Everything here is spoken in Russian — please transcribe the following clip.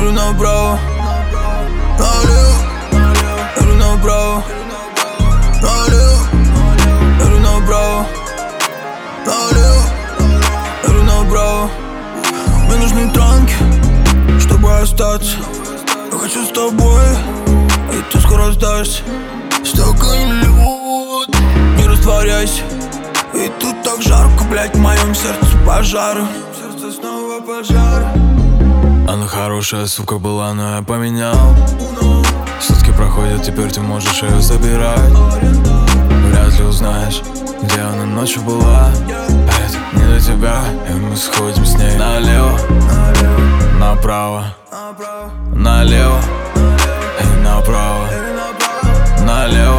говорю направо, налево, говорю направо, налево, говорю направо, налево, говорю направо. Мне нужны транки, чтобы остаться. Я хочу с тобой, и ты скоро сдашься. Стакан лед, не растворяйся. И тут так жарко, блядь, в моем сердце пожар. В сердце снова пожар. Она хорошая, сука, была, но я поменял. Сутки проходят, теперь ты можешь ее забирать. Вряд ли узнаешь, где она ночью была. Это не для тебя, и мы сходим с ней налево, направо, налево и направо, налево.